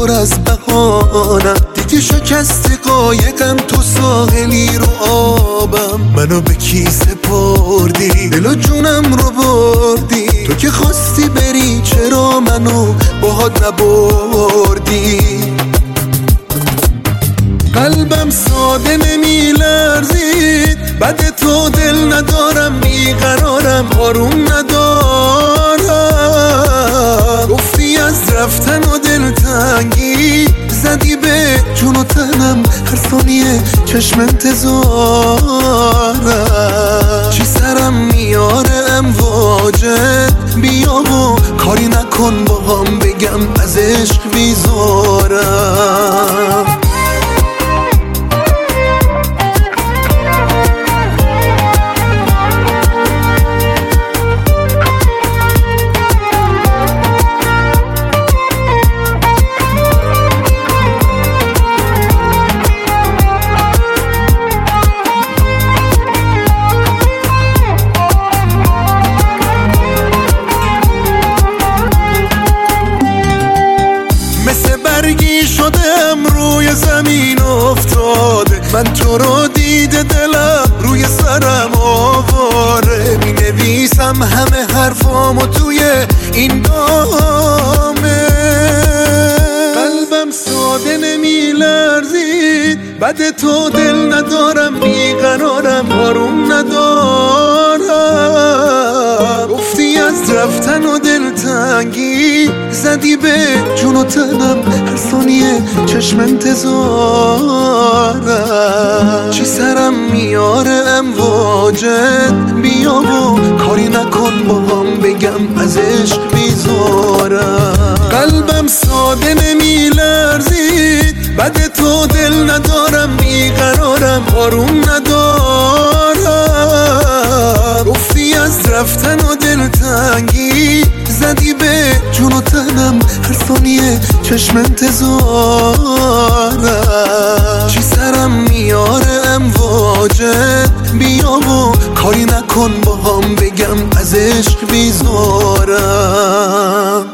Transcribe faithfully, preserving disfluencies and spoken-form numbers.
پر از بهانم، دیگه شکسته قایقم تو ساحلی رو آبم. منو به کی سپردی؟ دل و جونم رو بردی. تو که خواستی بری چرا منو باهات نبردی؟ قلبم ساده نمی لرزید، بعد تو دل ندارم، بیقرارم، آروم ندارم. گفتی از رفتن و دلتنگی، زدی به جون و تنم، هر ثانیه چشم انتظارم. چی سرم میاره امواجت، بیا و کاری نکن با هم بگم از عشق بیزارم. برگی شدم روی زمین افتاده، من تو رو دیده دلم روی سرم آواره. می نویسم همه حرفامو توی این نامه. قلبم ساده نمی لرزید، بعد تو دل ندارم، بیقرارم، آروم ندارم. گفتی از رفتن و دلتنگی، زدی به جون و تنم، هر ثانیه چشم انتظارم. چی سرم میاره امواجت، بیا و کاری نکن با هم بگم از عشق بیزارم. قلبم ساده نمی لرزید، بعد تو دل ندارم، بیقرارم، آروم ندارم. گفتی از رفتن و دلتنگی، زدی به جون و تنم، هر ثانیه چشم انتظارم. چی سرم میاره امواجت، بیا و کاری نکن با هم بگم از عشق بیزارم.